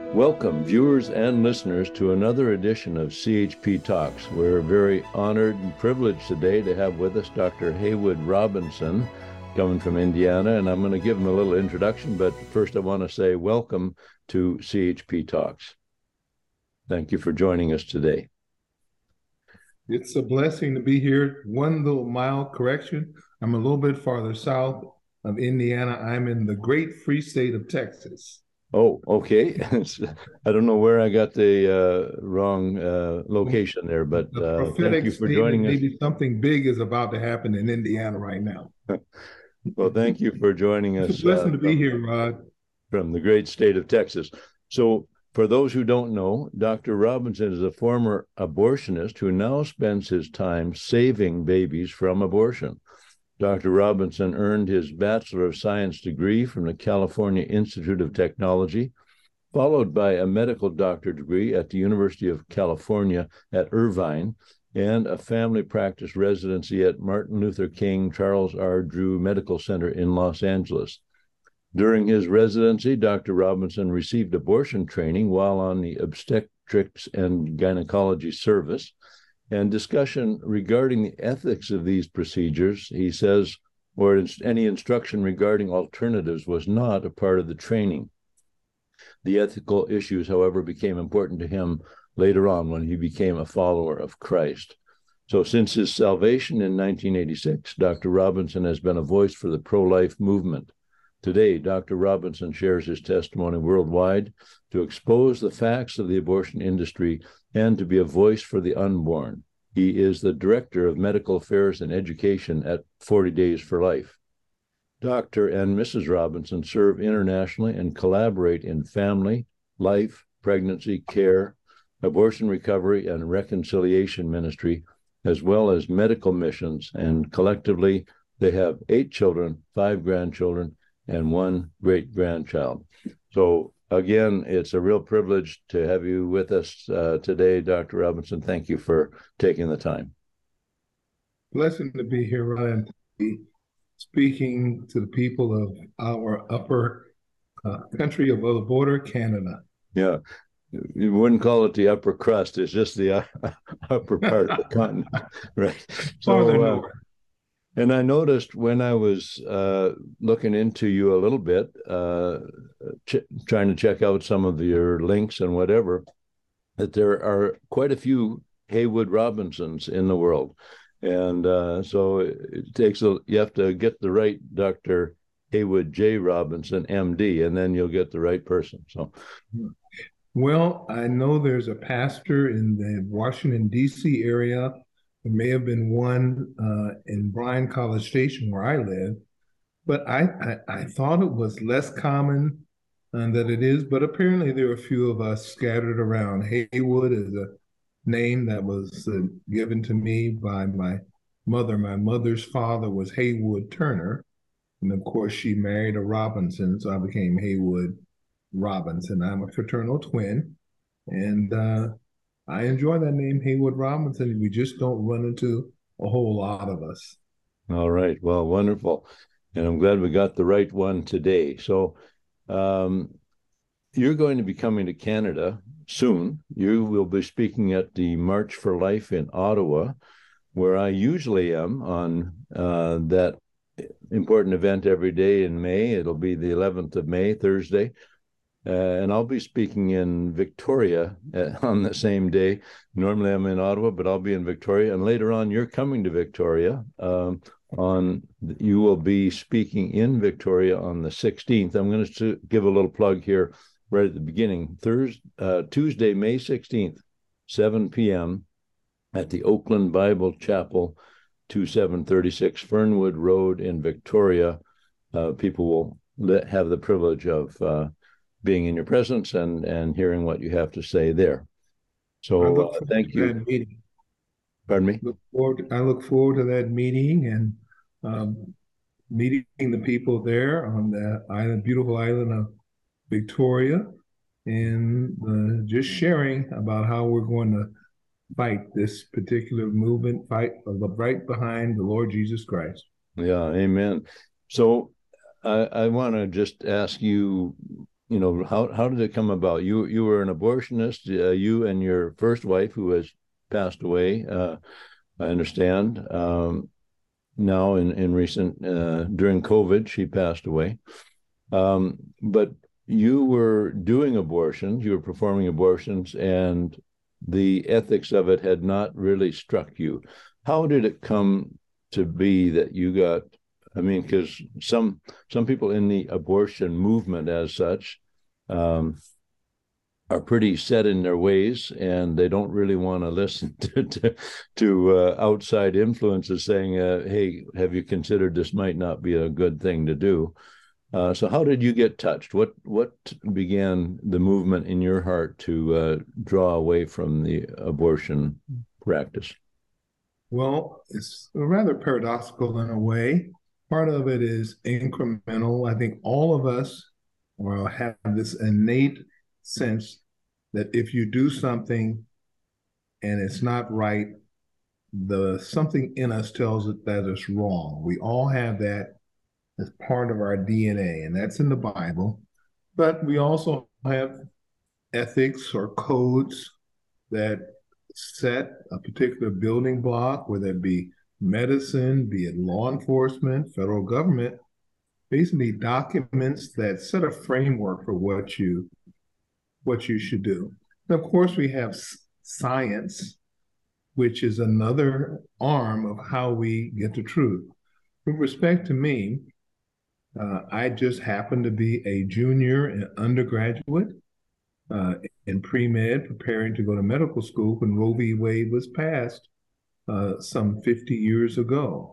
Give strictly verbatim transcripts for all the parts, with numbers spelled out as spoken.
Welcome, viewers and listeners, to another edition of C H P Talks. We're very honored and privileged today to have with us Doctor Haywood Robinson, coming from Indiana, and I'm going to give him a little introduction, but first I want to say welcome to C H P Talks. Thank you for joining us today. It's a blessing to be here. One little mild correction. I'm a little bit farther south of Indiana. I'm in the great free state of Texas. Oh, okay. I don't know where I got the uh, wrong uh, location there, but The uh, thank prophetic you for statement, joining us. maybe something big is about to happen in Indiana right now. Well, thank you for joining It's a us uh, blessing to be here, Rod. from the great state of Texas. So, for those who don't know, Doctor Robinson is a former abortionist who now spends his time saving babies from abortion. Doctor Robinson earned his Bachelor of Science degree from the California Institute of Technology, followed by a medical doctor degree at the University of California at Irvine, and a family practice residency at Martin Luther King Charles R. Drew Medical Center in Los Angeles. During his residency, Doctor Robinson received abortion training while on the obstetrics and gynecology service, and discussion regarding the ethics of these procedures, he says, or any instruction regarding alternatives was not a part of the training. The ethical issues, however, became important to him later on when he became a follower of Christ. So since his salvation in nineteen eighty-six, Doctor Robinson has been a voice for the pro-life movement. Today, Doctor Robinson shares his testimony worldwide to expose the facts of the abortion industry and to be a voice for the unborn. He is the Director of Medical Affairs and Education at forty Days for Life. Doctor and Missus Robinson serve internationally and collaborate in family, life, pregnancy, care, abortion recovery, and reconciliation ministry, as well as medical missions, and collectively they have eight children, five grandchildren, and one great-grandchild. So again, it's a real privilege to have you with us uh, today, Doctor Robinson. Thank you for taking the time. Blessing to be here, Ryan, speaking to the people of our upper uh, country above the border, Canada. Yeah, you wouldn't call it the upper crust. It's just the uh, upper part of the continent, right? Farther So, uh, north. and I noticed when I was uh, looking into you a little bit, uh, ch- trying to check out some of your links and whatever, that there are quite a few Haywood Robinsons in the world. And uh, so it takes a, you have to get the right Doctor Haywood J. Robinson, M D, and then you'll get the right person. So, well, I know there's a pastor in the Washington, D C area. There may have been one uh, in Bryan College Station where I live, but I, I, I thought it was less common uh, than it is, but apparently there are a few of us scattered around. Haywood is a name that was uh, given to me by my mother. My mother's father was Haywood Turner, and of course she married a Robinson, so I became Haywood Robinson. I'm a fraternal twin, and uh, I enjoy that name, Haywood Robinson. We just don't run into a whole lot of us. all right. Well, wonderful. And I'm glad we got the right one today. So, um, you're going to be coming to Canada soon. You will be speaking at the March for Life in Ottawa, where I usually am on uh, that important event every day in May. It'll be the eleventh of May, Thursday. Uh, and I'll be speaking in Victoria uh, on the same day. Normally I'm in Ottawa, but I'll be in Victoria. And later on, you're coming to Victoria. Um, on you will be speaking in Victoria on the sixteenth. I'm going to give a little plug here right at the beginning. Thursday, uh, Tuesday, May sixteenth, seven p.m. at the Oakland Bible Chapel, twenty-seven thirty-six Fernwood Road in Victoria. Uh, people will let, have the privilege of uh, being in your presence and, and hearing what you have to say there. I So look uh, forward thank to you. that meeting. Pardon me? Look forward, I look forward to that meeting and um, meeting the people there on the island, beautiful island of Victoria, and uh, just sharing about how we're going to fight this particular movement, fight right behind the Lord Jesus Christ. Yeah, amen. So I, I want to just ask you you know, how how did it come about? You you were an abortionist. Uh, you and your first wife, who has passed away, uh, I understand. Um, now in in recent uh, during COVID, she passed away. Um, but you were doing abortions. You were performing abortions, and the ethics of it had not really struck you. How did it come to be that you got? I mean, because some some people in the abortion movement, as such, um, are pretty set in their ways, and they don't really want to listen to to, to uh, outside influences saying, uh, "Hey, have you considered this might not be a good thing to do?" Uh, so, how did you get touched? What what began the movement in your heart to uh, draw away from the abortion practice? Well, it's rather paradoxical in a way. Part of it is incremental. I think all of us will have this innate sense that if you do something and it's not right, the something in us tells it that it's wrong. We all have that as part of our D N A, and that's in the Bible. But we also have ethics or codes that set a particular building block, whether it be medicine, be it law enforcement, federal government, basically documents that set a framework for what you what you should do. And of course, we have science, which is another arm of how we get the truth. With respect to me, uh, I just happened to be a junior and undergraduate uh, in pre-med, preparing to go to medical school when Roe v. Wade was passed uh, some fifty years ago.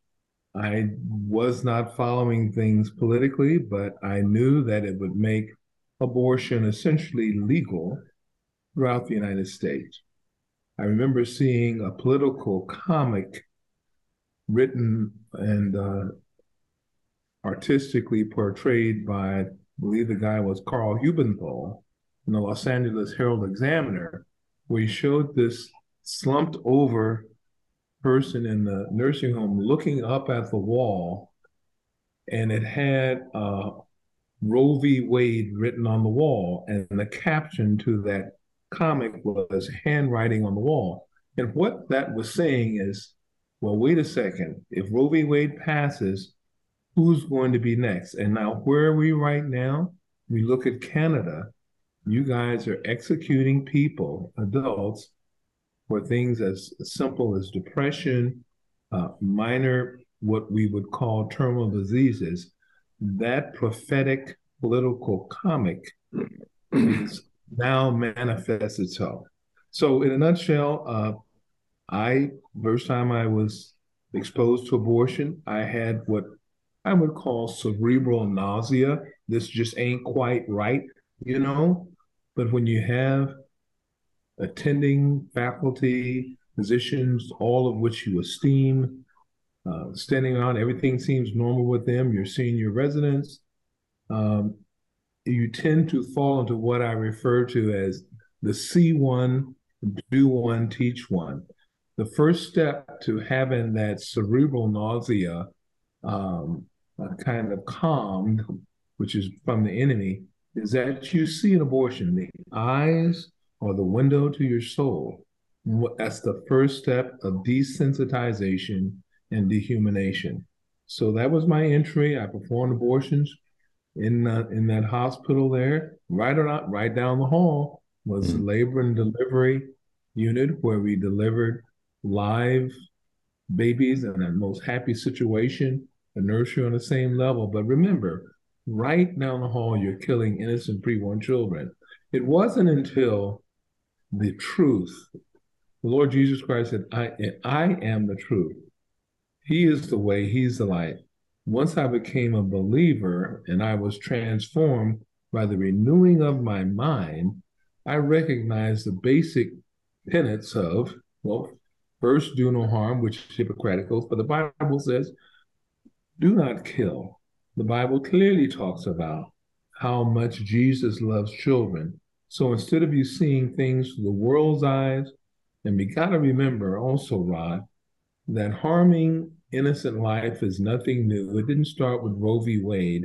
I was not following things politically, but I knew that it would make abortion essentially legal throughout the United States. I remember seeing a political comic written and uh, artistically portrayed by, I believe the guy was Carl Hubenthal, in the Los Angeles Herald Examiner, where he showed this slumped over person in the nursing home looking up at the wall, and it had uh, Roe v. Wade written on the wall, and the caption to that comic was handwriting on the wall. And what that was saying is, well, wait a second, if Roe v. Wade passes, who's going to be next? And now, where are we right now? We look at Canada. You guys are executing people, adults, for things as simple as depression, uh, minor, what we would call terminal diseases. That prophetic political comic is now manifests itself. So in a nutshell, uh, I, first time I was exposed to abortion, I had what I would call cerebral nausea. This just ain't quite right, you know? But when you have attending faculty, physicians, all of which you esteem, uh, standing around, everything seems normal with them, you're seeing your residents, um, you tend to fall into what I refer to as the see one, do one, teach one. The first step to having that cerebral nausea um, uh, kind of calmed, which is from the enemy, is that you see an abortion. The eyes are the window to your soul. That's the first step of desensitization and dehumanization. So that was my entry. I performed abortions in uh, in that hospital there. Right or not, right down the hall was the labor and delivery unit where we delivered live babies in the most happy situation, the nursery on the same level. But remember, right down the hall, you're killing innocent preborn children. It wasn't until the truth, the Lord Jesus Christ said, I, I am the truth. He is the way, he's the light. Once I became a believer and I was transformed by the renewing of my mind, I recognized the basic tenets of, well, first, do no harm, which is hypocritical, but the Bible says, do not kill. The Bible clearly talks about how much Jesus loves children. So instead of you seeing things through the world's eyes, and we got to remember also, Rod, that harming innocent life is nothing new. It didn't start with Roe v. Wade.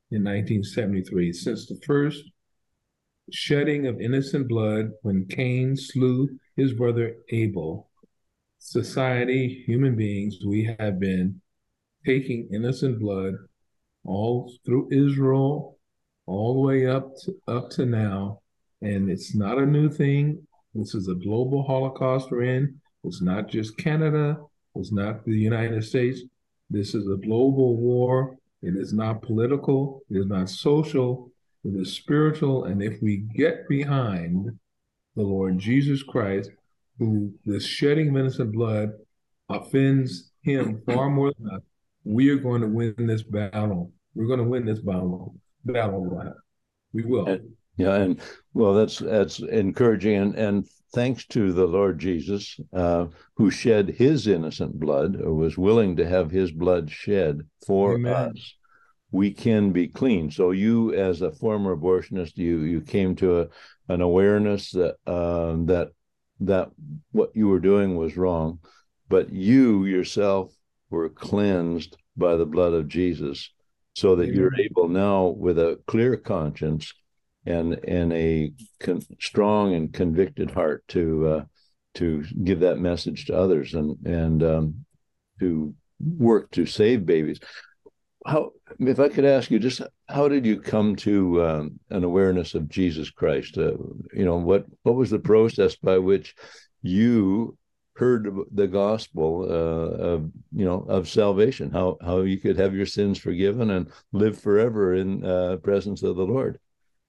in nineteen seventy-three. Since the first shedding of innocent blood when Cain slew his brother Abel, society, human beings, we have been taking innocent blood all through Israel, all the way up to, up to now. And it's not a new thing. This is a global Holocaust we're in. It's not just Canada. It's not the United States. This is a global war. It is not political. It is not social. It is spiritual. And if we get behind the Lord Jesus Christ, who this shedding of innocent blood offends him far more than us, we are going to win this battle. We're going to win this battle. Battle. We will. And, yeah, and well, that's that's encouraging, and and thanks to the Lord Jesus, uh, who shed his innocent blood, or was willing to have his blood shed for Amen. Us, we can be clean. So you, as a former abortionist, you you came to a, an awareness that uh, that that what you were doing was wrong, but you yourself were cleansed by the blood of Jesus, so that Amen. You're able now, with a clear conscience and and a con- strong and convicted heart, to uh, to give that message to others, and and um, to work to save babies. How, if I could ask you, just how did you come to um, an awareness of Jesus Christ? Uh, you know, what what was the process by which you heard the gospel uh, of you know of salvation? How how you could have your sins forgiven and live forever in uh, presence of the Lord?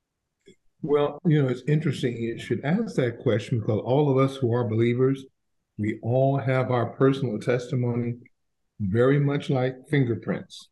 Well, you know, it's interesting. You should ask that question, because all of us who are believers, we all have our personal testimony, very much like fingerprints.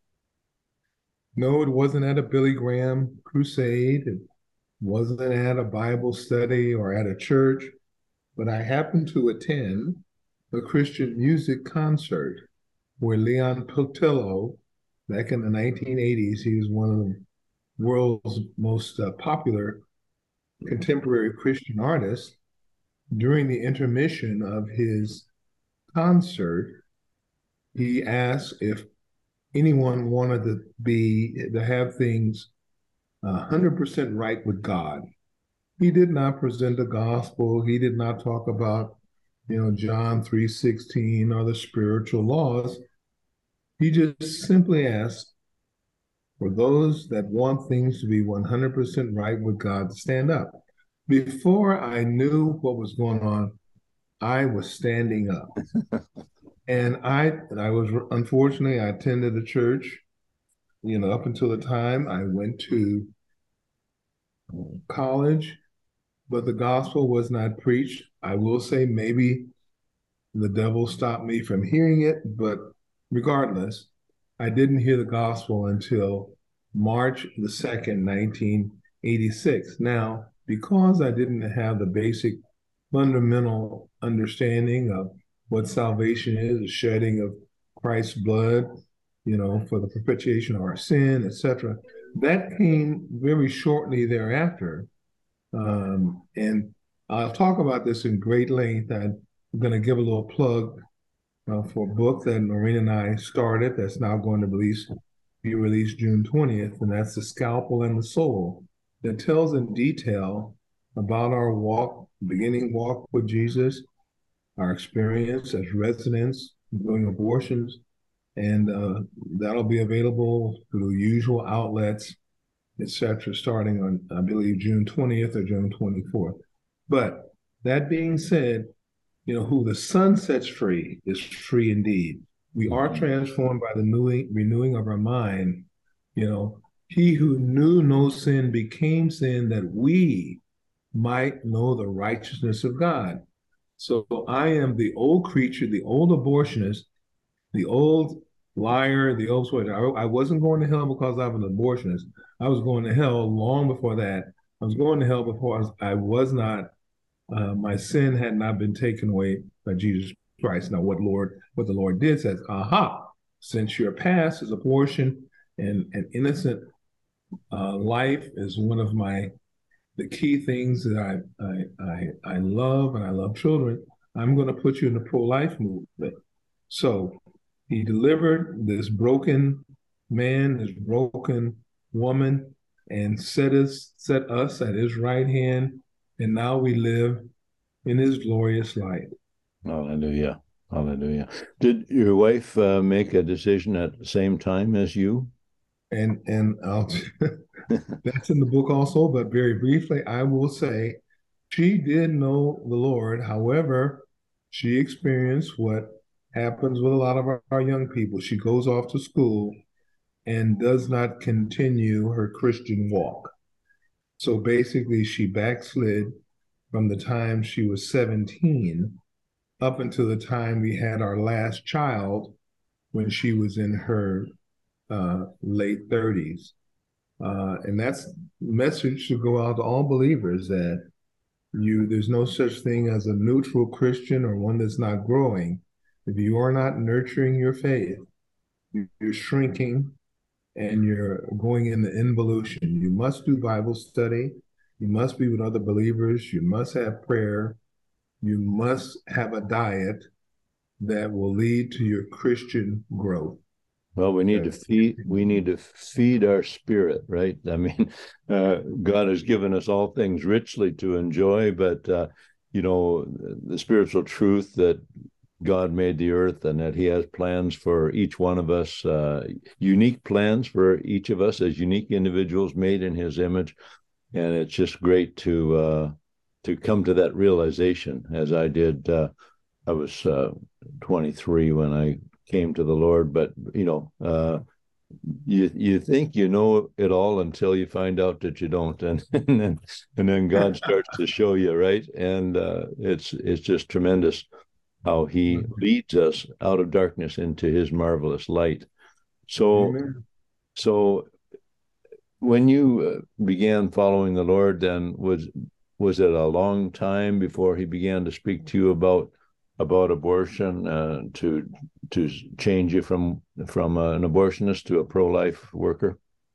No, it wasn't at a Billy Graham crusade. It wasn't at a Bible study or at a church, but I happened to attend a Christian music concert where Leon Portillo, back in the nineteen eighties, he was one of the world's most uh, popular contemporary Christian artists. During the intermission of his concert, he asked if anyone wanted to be to have things one hundred percent right with God. He did not present the gospel. He did not talk about, you know, John three sixteen or the spiritual laws. He just simply asked for those that want things to be one hundred percent right with God to stand up. Before I knew what was going on, I was standing up. And I, and I was, unfortunately, I attended a church, you know, up until the time I went to college, but the gospel was not preached. I will say maybe the devil stopped me from hearing it, but regardless, I didn't hear the gospel until March the second, nineteen eighty-six. Now, because I didn't have the basic fundamental understanding of what salvation is, the shedding of Christ's blood, you know, for the propitiation of our sin, et cetera, that came very shortly thereafter. Um, and I'll talk about this in great length. I'm going to give a little plug uh, for a book that Noreen and I started that's now going to release, be released June twentieth, and that's The Scalpel and the Soul, that tells in detail about our walk, beginning walk with Jesus, our experience as residents doing abortions, and uh, that'll be available through usual outlets, et cetera, starting on, I believe, June twentieth or June twenty-fourth. But that being said, you know, who the Son sets free is free indeed. We are transformed by the renewing, renewing of our mind. You know, he who knew no sin became sin that we might know the righteousness of God. So I am the old creature, the old abortionist, the old liar, the old sweater. I, I wasn't going to hell because I was an abortionist. I was going to hell long before that. I was going to hell before I was, I was not, uh, my sin had not been taken away by Jesus Christ. Now, what Lord, what the Lord did says, aha, since your past is abortion and an innocent uh, life is one of my the key things that I, I I I love, and I love children, I'm going to put you in the pro-life movement. So he delivered this broken man, this broken woman and set us set us at his right hand, and now we live in his glorious light. Hallelujah. Hallelujah. Did your wife uh, make a decision at the same time as you? And and I'll that's in the book also, but very briefly, I will say she did know the Lord. However, she experienced what happens with a lot of our, our young people. She goes off to school and does not continue her Christian walk. So basically, she backslid from the time she was seventeen up until the time we had our last child when she was in her uh, late thirties. Uh, and that's a message to go out to all believers that you there's no such thing as a neutral Christian or one that's not growing. If you are not nurturing your faith, you're shrinking and you're going in the involution. You must do Bible study. You must be with other believers. You must have prayer. You must have a diet that will lead to your Christian growth. Well, we need to feed. We need to feed our spirit, right? I mean, uh, God has given us all things richly to enjoy, but uh, you know, the spiritual truth that God made the earth and that He has plans for each one of us, uh, unique plans for each of us as unique individuals made in His image, and it's just great to uh, to come to that realization, as I did. Uh, I was uh, twenty-three when I came to the Lord, but you know, uh, you you think you know it all until you find out that you don't, and and then and then God starts to show you, right? And uh, it's it's just tremendous how He leads us out of darkness into His marvelous light. So, Amen. so when you began following the Lord, then was was it a long time before He began to speak to you about about abortion, uh, to to change you from from uh, an abortionist to a pro-life worker?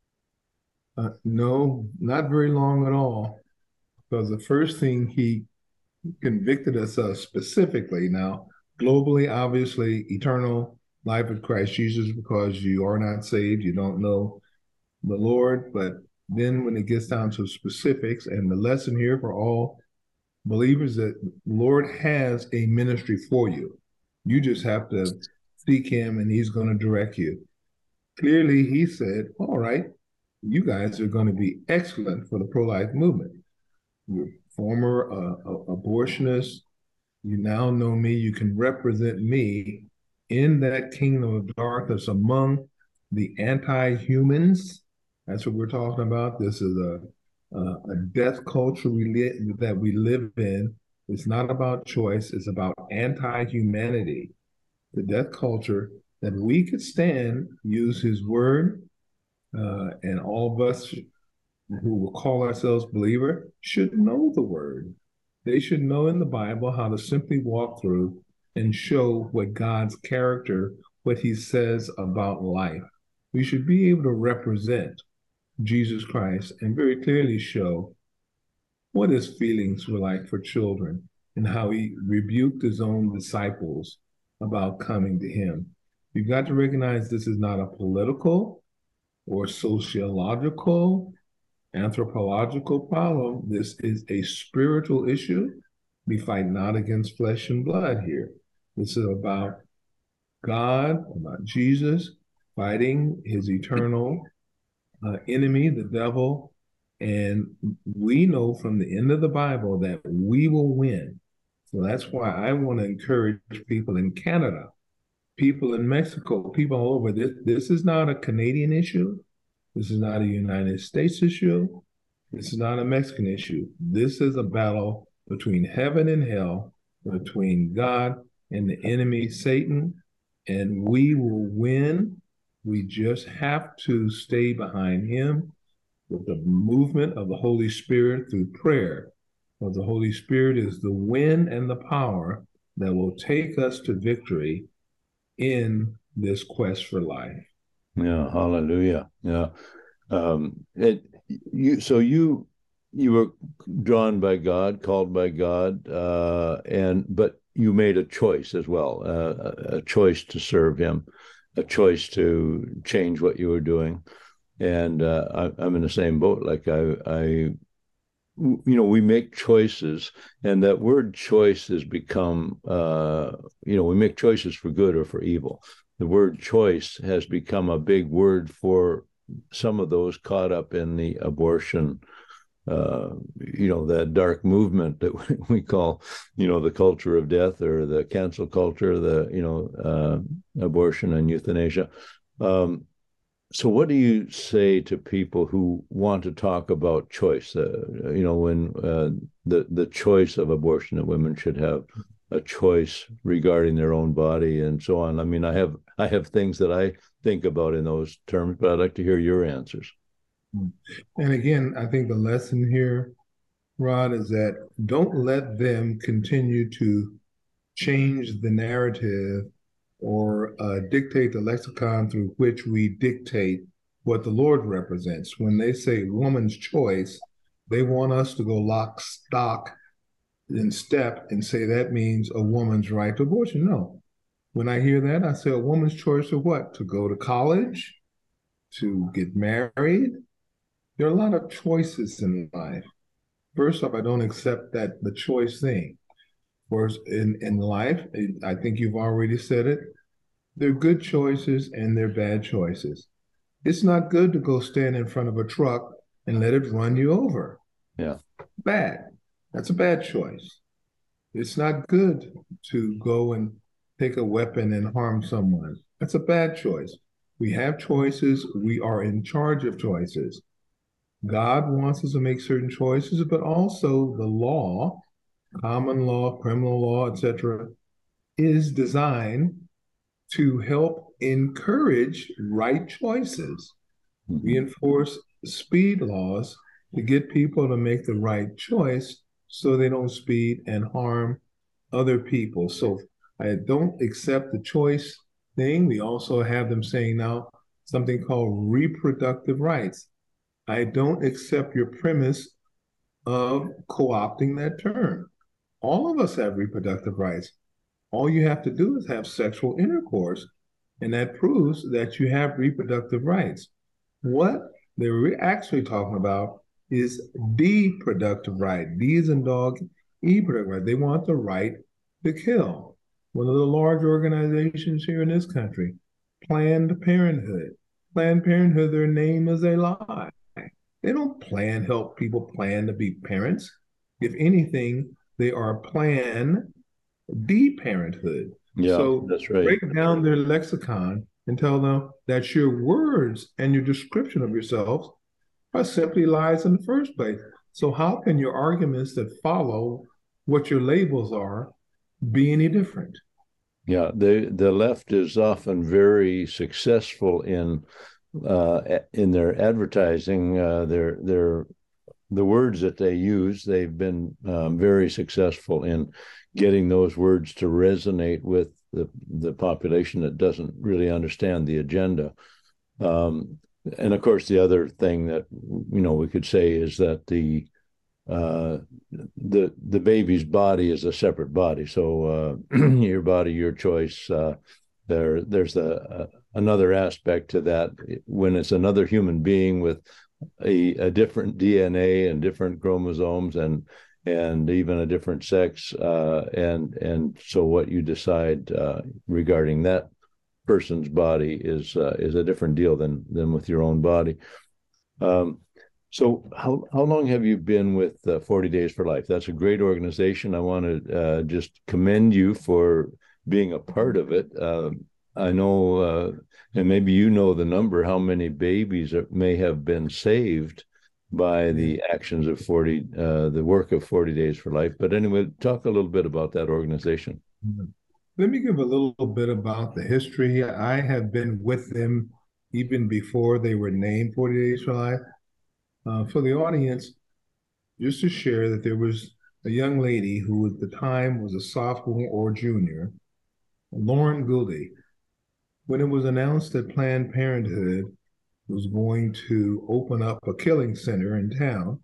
Uh, no, not very long at all. Because the first thing He convicted us of specifically, now globally, obviously, eternal life with Christ Jesus, because you are not saved, you don't know the Lord. But then when it gets down to specifics, and the lesson here for all believers, that Lord has a ministry for you. You just have to seek Him and He's going to direct you. Clearly, He said, all right, you guys are going to be excellent for the pro-life movement. You're former uh, abortionist. You now know me. You can represent me in that kingdom of darkness among the anti-humans. That's what we're talking about. This is a uh, a death culture we li- that we live in. It's not about choice. It's about anti-humanity. The death culture that we could stand, use His word, uh, and all of us who will call ourselves believer should know the word. They should know in the Bible how to simply walk through and show what God's character, what He says about life. We should be able to represent Jesus Christ and very clearly show what His feelings were like for children and how He rebuked His own disciples about coming to Him. You've got to recognize this is not a political or sociological, anthropological problem. This is a spiritual issue. We fight not against flesh and blood here. This is about God, about Jesus fighting His eternal uh, enemy, the devil. And we know from the end of the Bible that we will win. So that's why I want to encourage people in Canada, people in Mexico, people all over. This, this is not a Canadian issue. This is not a United States issue. This is not a Mexican issue. This is a battle between heaven and hell, between God and the enemy, Satan, and we will win. We just have to stay behind Him with the movement of the Holy Spirit through prayer. For the Holy Spirit is the wind and the power that will take us to victory in this quest for life. Yeah, hallelujah. Yeah. Um, it, you, so you, you were drawn by God, called by God, uh, and, but you made a choice as well, uh, a choice to serve Him, a choice to change what you were doing. and uh, I, I'm in the same boat. Like I, I, you know, we make choices, and that word choice has become, uh, you know, we make choices for good or for evil. The word choice has become a big word for some of those caught up in the abortion, uh, you know, that dark movement that we call, you know, the culture of death, or the cancel culture, the, you know, uh, abortion and euthanasia. Um, so what do you say to people who want to talk about choice? Uh, you know, when uh, the the choice of abortion, that women should have a choice regarding their own body and so on. I mean, I have I have things that I think about in those terms, but I'd like to hear your answers. And again, I think the lesson here, Rod, is that don't let them continue to change the narrative or uh, dictate the lexicon through which we dictate what the Lord represents. When they say woman's choice, they want us to go lock, stock, and step and say that means a woman's right to abortion. No. When I hear that, I say a woman's choice of what? To go to college, to get married. There are a lot of choices in life. First off, I don't accept that the choice thing. Whereas in, in life, I think you've already said it, they're good choices and they're bad choices. It's not good to go stand in front of a truck and let it run you over. Yeah. Bad. That's a bad choice. It's not good to go and take a weapon and harm someone. That's a bad choice. We have choices. We are in charge of choices. God wants us to make certain choices, but also the law, common law, criminal law, et cetera, is designed to help encourage right choices. Mm-hmm. We enforce speed laws to get people to make the right choice so they don't speed and harm other people. So I don't accept the choice thing. We also have them saying now something called reproductive rights. I don't accept your premise of co-opting that term. All of us have reproductive rights. All you have to do is have sexual intercourse, and that proves that you have reproductive rights. What they're actually talking about is the productive right. D as in dog, E productive right. They want the right to kill. One of the large organizations here in this country, Planned Parenthood. Planned Parenthood, their name is a lie. They don't plan, help people plan to be parents. If anything, they are plan de-parenthood. Yeah, So that's right. break down their lexicon and tell them that your words and your description of yourselves are simply lies in the first place. So how can your arguments that follow what your labels are be any different? Yeah, the the left is often very successful in uh, in their advertising. Uh, their their the words that they use, they've been um, very successful in getting those words to resonate with the the population that doesn't really understand the agenda. Um, and of course, the other thing that you know we could say is that the uh, the the baby's body is a separate body. So uh, your body, your choice. Uh, there, there's a, a another aspect to that when it's another human being with a, a different D N A and different chromosomes and and even a different sex. Uh, and and so what you decide uh, regarding that person's body is uh, is a different deal than than with your own body. Um, so how how long have you been with uh, forty Days for Life? That's a great organization. I want to uh, just commend you for being a part of it. Uh, I know, uh, and maybe you know the number, how many babies are, may have been saved by the actions of forty, uh, the work of forty Days for Life. But anyway, talk a little bit about that organization. Let me give a little bit about the history. I have been with them even before they were named forty Days for Life. Uh, for the audience, just to share that there was a young lady who at the time was a sophomore or junior, Lauren Gouldy. When it was announced that Planned Parenthood was going to open up a killing center in town,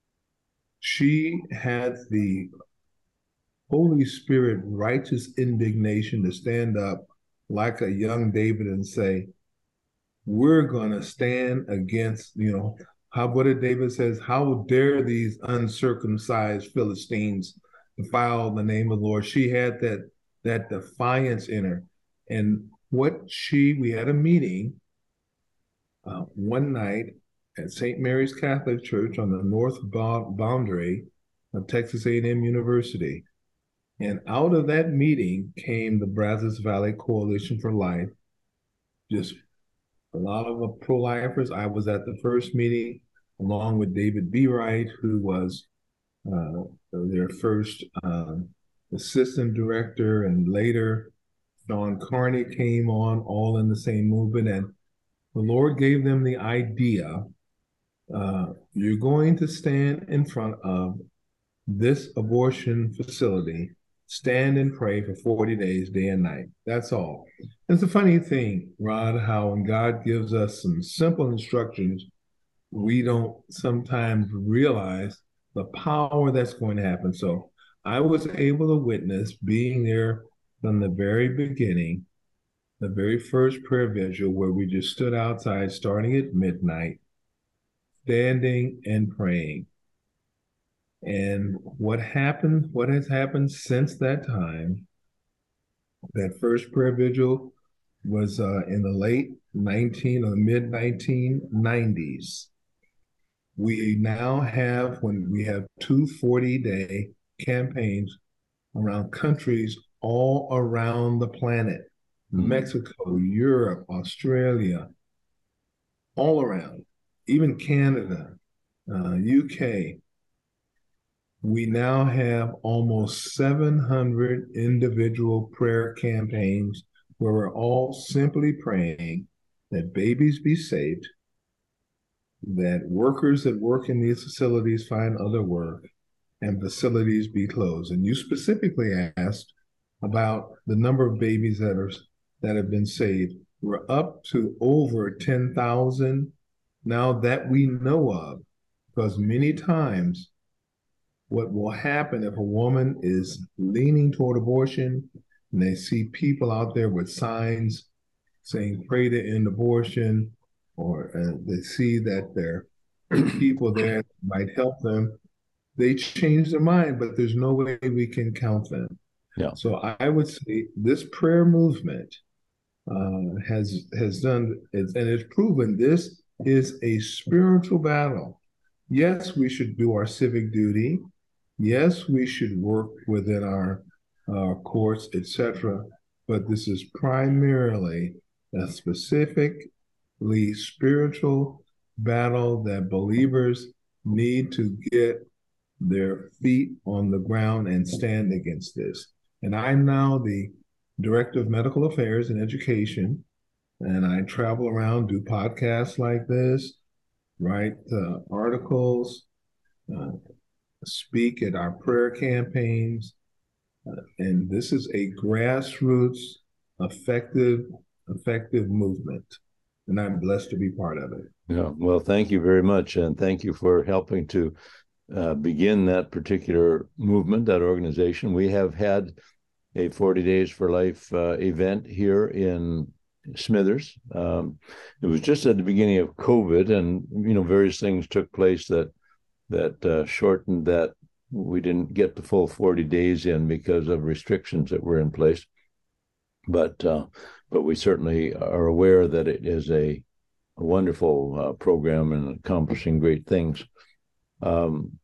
she had the Holy Spirit righteous indignation to stand up like a young David and say, we're going to stand against, you know, how what did David says, how dare these uncircumcised Philistines defile the name of the Lord? She had that that defiance in her. And what she, we had a meeting uh, one night at Saint Mary's Catholic Church on the north boundary of Texas A and M University. And out of that meeting came the Brazos Valley Coalition for Life, just a lot of pro-lifers. I was at the first meeting along with David B. Wright, who was uh, their first uh, assistant director, and later Don Carney came on, all in the same movement. And the Lord gave them the idea, uh, you're going to stand in front of this abortion facility, stand and pray for forty days, day and night. That's all. It's a funny thing, Rod, how when God gives us some simple instructions, we don't sometimes realize the power that's going to happen. So I was able to witness being there from the very beginning, the very first prayer vigil where we just stood outside starting at midnight, standing and praying. And what happened, what has happened since that time, that first prayer vigil was uh, in the late nineteen or mid nineteen nineties. We now have, when we have two forty-day campaigns around countries all around the planet, mm-hmm. Mexico, Europe, Australia, all around, even Canada, uh, U K. We now have almost seven hundred individual prayer campaigns where we're all simply praying that babies be saved, that workers that work in these facilities find other work, and facilities be closed. And you specifically asked about the number of babies that are that have been saved. We're up to over ten thousand now that we know of, because many times what will happen if a woman is leaning toward abortion and they see people out there with signs saying pray to end abortion, or uh, they see that there are people there that might help them, they change their mind, but there's no way we can count them. Yeah. So I would say this prayer movement uh, has has done, and it's proven this is a spiritual battle. Yes, we should do our civic duty. Yes, we should work within our uh, courts, et cetera. But this is primarily a specifically spiritual battle that believers need to get their feet on the ground and stand against this. And I'm now the Director of Medical Affairs and Education, and I travel around, do podcasts like this, write uh, articles, uh, speak at our prayer campaigns, uh, and this is a grassroots, effective, effective movement, and I'm blessed to be part of it. Yeah, well, thank you very much, and thank you for helping to uh, begin that particular movement, that organization. We have had a forty Days for Life uh, event here in Smithers. Um, it was just at the beginning of COVID, and you know, various things took place that that uh, shortened that. We didn't get the full forty days in because of restrictions that were in place. But uh, but we certainly are aware that it is a, a wonderful uh, program and accomplishing great things. Um,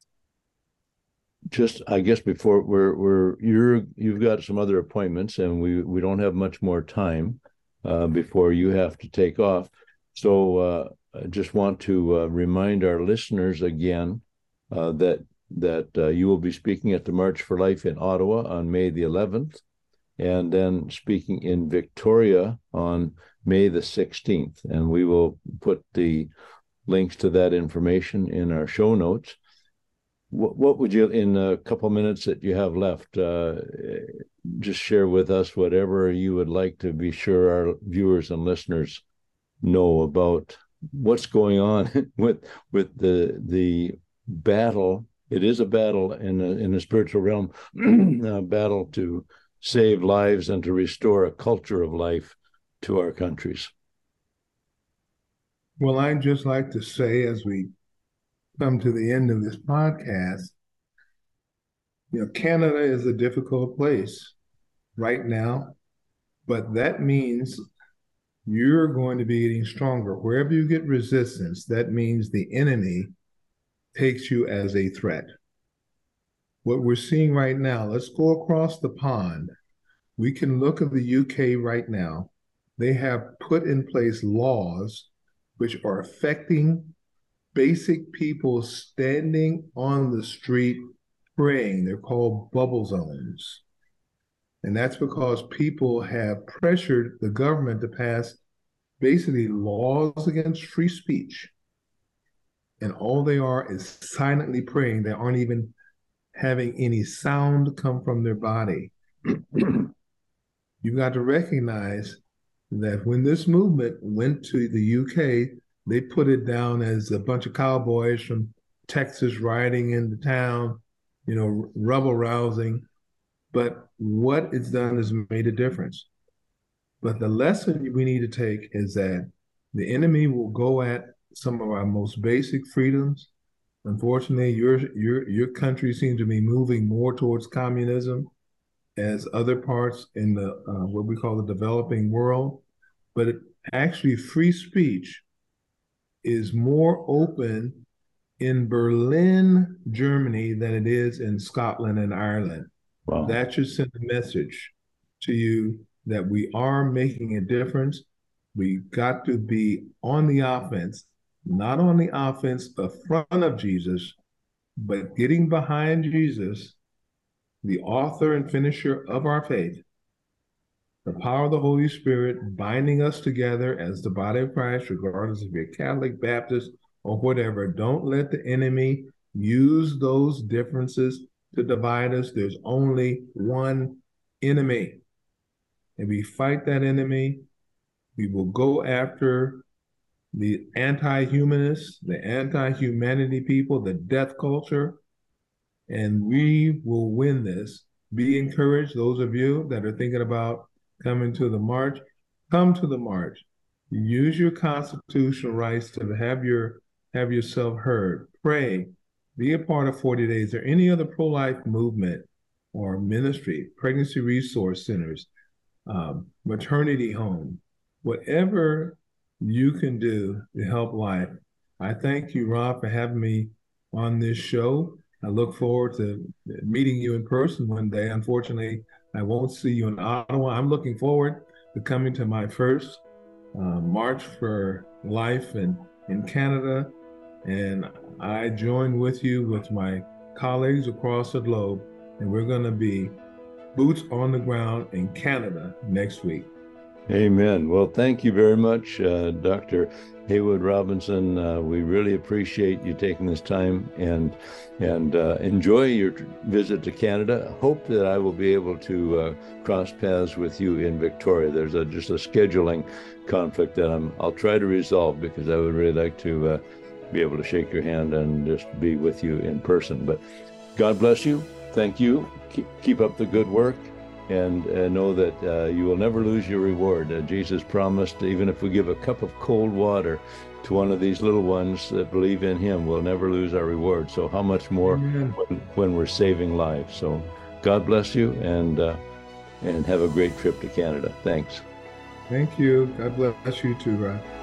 just, I guess, before we're we're you're you've got some other appointments, and we we don't have much more time uh, before you have to take off. So uh, I just want to uh, remind our listeners again uh, that that uh, you will be speaking at the March for Life in Ottawa on May the eleventh, and then speaking in Victoria on May the sixteenth. And we will put the links to that information in our show notes. What, what would you, in a couple minutes that you have left, uh, just share with us whatever you would like to be sure our viewers and listeners know about what's going on with with the the battle. It is a battle in a, in the spiritual realm, a battle to save lives and to restore a culture of life to our countries. Well, I'd just like to say, as we come to the end of this podcast, you know, Canada is a difficult place right now, but that means you're going to be getting stronger. Wherever you get resistance, that means the enemy takes you as a threat. What we're seeing right now, let's go across the pond. We can look at the U K right now. They have put in place laws which are affecting basic people standing on the street praying. They're called bubble zones. And that's because people have pressured the government to pass basically laws against free speech. And all they are is silently praying. They aren't even having any sound come from their body. You've got to recognize that when this movement went to the U K, they put it down as a bunch of cowboys from Texas riding into town, you know, rebel rousing. But what it's done is made a difference. But the lesson we need to take is that the enemy will go at some of our most basic freedoms. Unfortunately, your your your country seems to be moving more towards communism as other parts in the uh, what we call the developing world. But it, actually, free speech is more open in Berlin, Germany, than it is in Scotland and Ireland. Wow. That should send a message to you that we are making a difference. We got to be on the offense, not on the offense in front of Jesus, but getting behind Jesus, the author and finisher of our faith, the power of the Holy Spirit binding us together as the body of Christ, regardless if you're Catholic, Baptist, or whatever. Don't let the enemy use those differences to divide us. There's only one enemy. And we fight that enemy. We will go after the anti-humanists, the anti-humanity people, the death culture, and we will win this. Be encouraged, those of you that are thinking about coming to the march, come to the march. Use your constitutional rights to have your have yourself heard. Pray. Be a part of forty days or any other pro-life movement or ministry, pregnancy resource centers, um, maternity home, whatever you can do to help life. I thank you, Rob, for having me on this show. I look forward to meeting you in person one day. Unfortunately, I won't see you in Ottawa. I'm looking forward to coming to my first uh, March for Life in, in Canada. And I join with you with my colleagues across the globe, and we're going to be boots on the ground in Canada next week. Amen. Well, thank you very much, uh, Doctor Haywood Robinson. Uh, we really appreciate you taking this time, and and uh, enjoy your visit to Canada. Hope that I will be able to uh, cross paths with you in Victoria. There's a, just a scheduling conflict that I'm, I'll try to resolve, because I would really like to uh, be able to shake your hand and just be with you in person. But God bless you. Thank you. Keep, keep up the good work. And uh, know that uh, you will never lose your reward. Uh, Jesus promised, even if we give a cup of cold water to one of these little ones that believe in him, we'll never lose our reward. So how much more when, when we're saving lives. So God bless you, and uh, and have a great trip to Canada. Thanks. Thank you. God bless you too, Ryan.